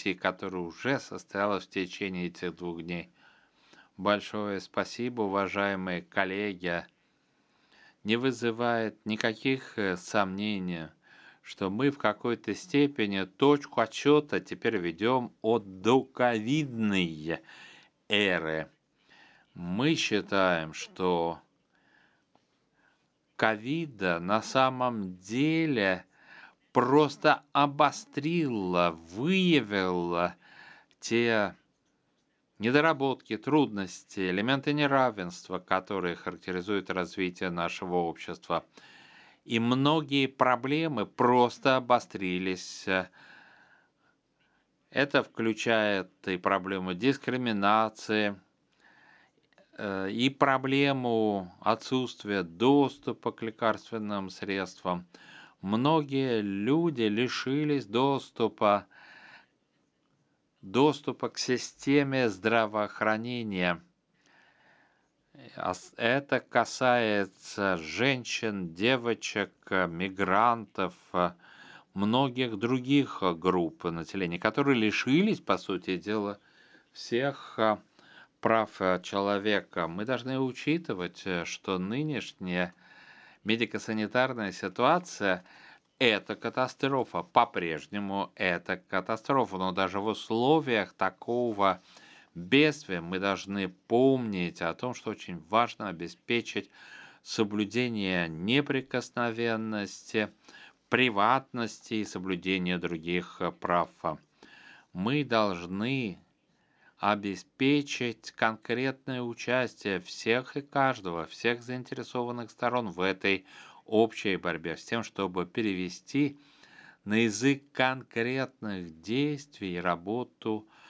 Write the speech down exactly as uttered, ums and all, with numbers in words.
дискуссии, которая уже состоялась в течение этих двух дней. Большое спасибо, уважаемые коллеги. Не вызывает никаких э, сомнений, что мы в какой-то степени точку отсчета теперь ведем от доковидной эры. Мы считаем, что ковида на самом деле просто обострила, выявила те недоработки, трудности, элементы неравенства, которые характеризуют развитие нашего общества. И многие проблемы просто обострились. Это включает и проблему дискриминации, э, и проблему отсутствия доступа к лекарственным средствам. Многие люди лишились доступа, доступа к системе здравоохранения. Это касается женщин, девочек, мигрантов, многих других групп населения, которые лишились, по сути дела, всех прав человека. Мы должны учитывать, что нынешняя медико-санитарная ситуация – это катастрофа, по-прежнему это катастрофа, но даже в условиях такого бедствия мы должны помнить о том, что очень важно обеспечить соблюдение неприкосновенности, приватности и соблюдение других прав. Мы должны обеспечить конкретное участие всех и каждого, всех заинтересованных сторон в этой общей борьбе, с тем, чтобы перевести на язык конкретных действий работу